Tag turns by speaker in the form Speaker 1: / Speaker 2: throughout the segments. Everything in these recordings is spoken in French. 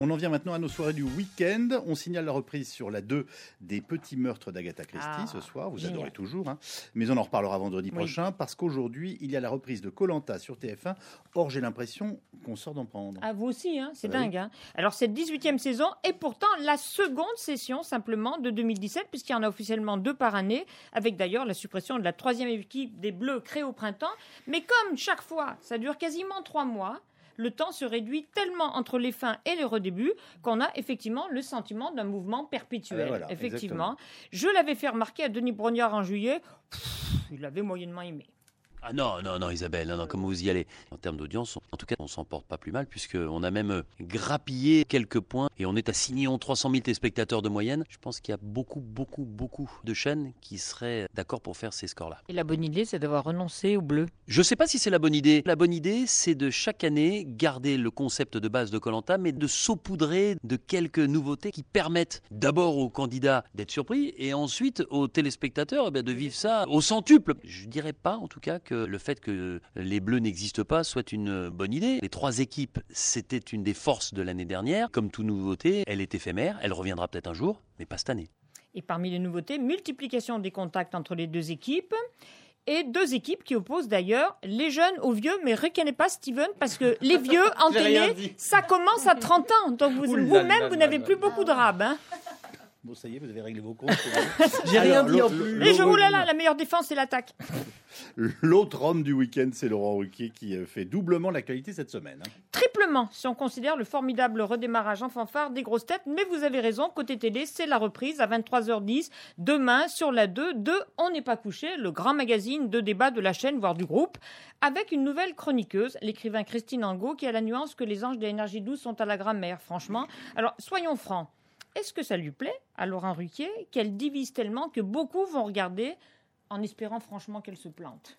Speaker 1: On en vient maintenant à nos soirées du week-end. On signale la reprise sur la 2 des Petits Meurtres d'Agatha Christie ce soir. Vous adorez toujours. Mais on en reparlera vendredi prochain parce qu'aujourd'hui, il y a la reprise de Koh-Lanta sur TF1. Or, j'ai l'impression qu'on sort d'en prendre.
Speaker 2: Ah, vous aussi, c'est dingue. Alors, cette 18e saison est pourtant la seconde session simplement de 2017 puisqu'il y en a officiellement 2 par année avec d'ailleurs la suppression de la 3e équipe des Bleus créée au printemps. Mais comme chaque fois, ça dure quasiment 3 mois, le temps se réduit tellement entre les fins et les redébuts qu'on a effectivement le sentiment d'un mouvement perpétuel.
Speaker 1: Voilà,
Speaker 2: effectivement. Je l'avais fait remarquer à Denis Brognard en juillet. Il l'avait moyennement aimé.
Speaker 3: Ah non, Isabelle, non, comme vous y allez. En termes d'audience, en tout cas, on s'en porte pas plus mal puisqu'on a même grappillé quelques points et on est à 6 300 000 téléspectateurs de moyenne. Je pense qu'il y a beaucoup de chaînes qui seraient d'accord pour faire ces scores-là.
Speaker 2: Et la bonne idée, c'est d'avoir renoncé au bleu.
Speaker 3: Je sais pas si c'est la bonne idée. La bonne idée, c'est de chaque année garder le concept de base de Koh-Lanta, mais de saupoudrer de quelques nouveautés qui permettent d'abord aux candidats d'être surpris et ensuite aux téléspectateurs de vivre ça au centuple. Je dirais pas, en tout cas, que le fait que les Bleus n'existent pas soit une bonne idée. Les 3 équipes, c'était une des forces de l'année dernière. Comme toute nouveauté, elle est éphémère, elle reviendra peut-être un jour, mais pas cette année.
Speaker 2: Et parmi les nouveautés, multiplication des contacts entre les 2 équipes. Et 2 équipes qui opposent d'ailleurs les jeunes aux vieux, mais reconnaissez pas Steven, parce que les vieux en télé, ça commence à 30 ans. Donc vous-même, vous n'avez plus beaucoup de rab.
Speaker 1: Bon, ça y est, vous avez réglé vos comptes.
Speaker 4: J'ai rien dit en plus.
Speaker 2: Et la meilleure défense, c'est l'attaque.
Speaker 1: L'autre homme du week-end, c'est Laurent Ruquier qui fait doublement l'actualité cette semaine.
Speaker 2: Triplement, si on considère le formidable redémarrage en fanfare des grosses têtes. Mais vous avez raison, côté télé, c'est la reprise à 23h10. Demain, sur la 2 de On n'est pas couché, le grand magazine de débat de la chaîne, voire du groupe, avec une nouvelle chroniqueuse, l'écrivain Christine Angot, qui a la nuance que les anges de l'énergie douce sont à la grammaire, franchement. Alors, soyons francs. Est-ce que ça lui plaît à Laurent Ruquier qu'elle divise tellement que beaucoup vont regarder en espérant franchement qu'elle se plante?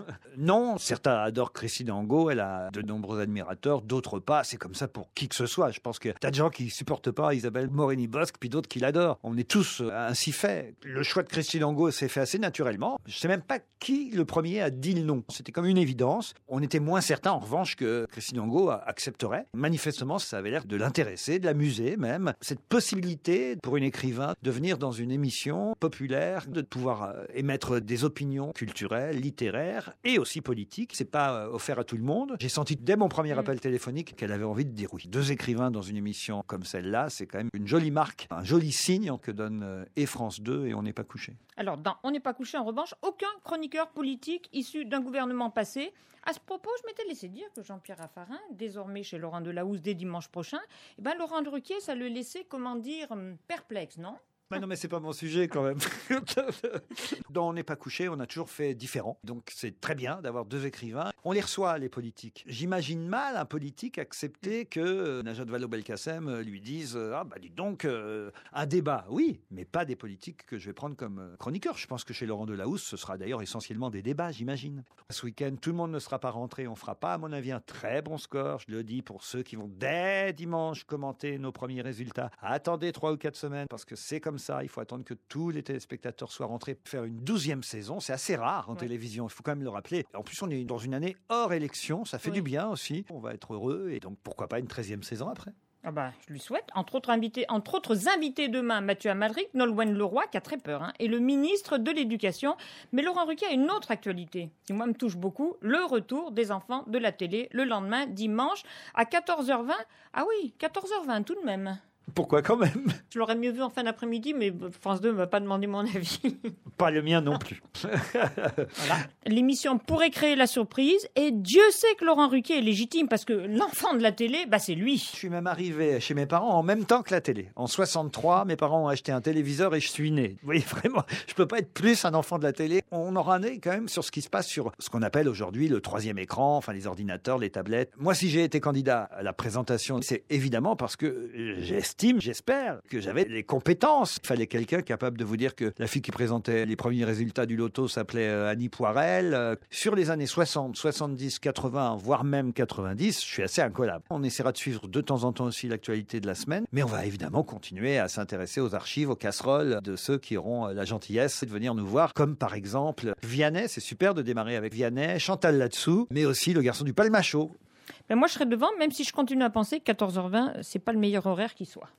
Speaker 4: Non, certains adorent Christine Angot, elle a de nombreux admirateurs, d'autres pas, c'est comme ça pour qui que ce soit. Je pense que t'as des gens qui supportent pas Isabelle Morini-Bosc, puis d'autres qui l'adorent. On est tous ainsi faits. Le choix de Christine Angot s'est fait assez naturellement. Je sais même pas qui le premier a dit le non. C'était comme une évidence. On était moins certain en revanche que Christine Angot accepterait. Manifestement, ça avait l'air de l'intéresser, de l'amuser même. Cette possibilité pour une écrivain de venir dans une émission populaire, de pouvoir émettre des opinions culturelles, littéraires, et aussi politique. C'est pas offert à tout le monde. J'ai senti dès mon premier appel téléphonique qu'elle avait envie de dire oui. 2 écrivains dans une émission comme celle-là, c'est quand même une jolie marque, un joli signe que donne et France 2 et On n'est pas couché.
Speaker 2: Alors, dans On n'est pas couché, en revanche, aucun chroniqueur politique issu d'un gouvernement passé. À ce propos, je m'étais laissé dire que Jean-Pierre Raffarin, désormais chez Laurent Delahousse dès dimanche prochain, Laurent Ruquier, ça le laissait, perplexe, non ?
Speaker 4: Non, mais c'est pas mon sujet quand même. Dans On n'est pas couché, on a toujours fait différent. Donc c'est très bien d'avoir 2 écrivains. On les reçoit, les politiques. J'imagine mal un politique accepter que Najat Vallaud-Belkacem lui dise dis donc, un débat. Oui, mais pas des politiques que je vais prendre comme chroniqueur. Je pense que chez Laurent Delahousse, ce sera d'ailleurs essentiellement des débats, j'imagine. Ce week-end, tout le monde ne sera pas rentré. On fera pas, à mon avis, un très bon score. Je le dis pour ceux qui vont dès dimanche commenter nos premiers résultats. Attendez 3 ou 4 semaines parce que c'est comme ça, il faut attendre que tous les téléspectateurs soient rentrés pour faire une 12e saison. C'est assez rare en télévision, il faut quand même le rappeler. En plus, on est dans une année hors élection, ça fait du bien aussi. On va être heureux et donc pourquoi pas une 13e saison après.
Speaker 2: Je lui souhaite. Entre autres invités demain, Mathieu Amalric, Nolwenn Leroy, qui a très peur, et le ministre de l'Éducation. Mais Laurent Ruquier a une autre actualité qui, moi, me touche beaucoup. Le retour des enfants de la télé le lendemain, dimanche, à 14h20. Ah oui, 14h20 tout de même.
Speaker 4: Pourquoi quand même ?
Speaker 2: Je l'aurais mieux vu en fin d'après-midi, mais France 2 ne m'a pas demandé mon avis.
Speaker 4: Pas le mien non plus.
Speaker 2: Voilà. L'émission pourrait créer la surprise, et Dieu sait que Laurent Ruquier est légitime, parce que l'enfant de la télé, c'est lui.
Speaker 4: Je suis même arrivé chez mes parents en même temps que la télé. En 63, mes parents ont acheté un téléviseur et je suis né. Vous voyez, vraiment, je peux pas être plus un enfant de la télé. On aura un œil quand même sur ce qui se passe sur ce qu'on appelle aujourd'hui le 3e écran, enfin les ordinateurs, les tablettes. Moi, si j'ai été candidat à la présentation, c'est évidemment parce que j'espère que j'avais les compétences. Il fallait quelqu'un capable de vous dire que la fille qui présentait les premiers résultats du loto s'appelait Annie Poirel. Sur les années 60, 70, 80, voire même 90, je suis assez incollable. On essaiera de suivre de temps en temps aussi l'actualité de la semaine, mais on va évidemment continuer à s'intéresser aux archives, aux casseroles de ceux qui auront la gentillesse de venir nous voir, comme par exemple Vianney. C'est super de démarrer avec Vianney, Chantal Latsou, mais aussi le garçon du Palmachot.
Speaker 2: Ben moi, je serais devant, même si je continue à penser que 14h20, c'est pas le meilleur horaire qui soit.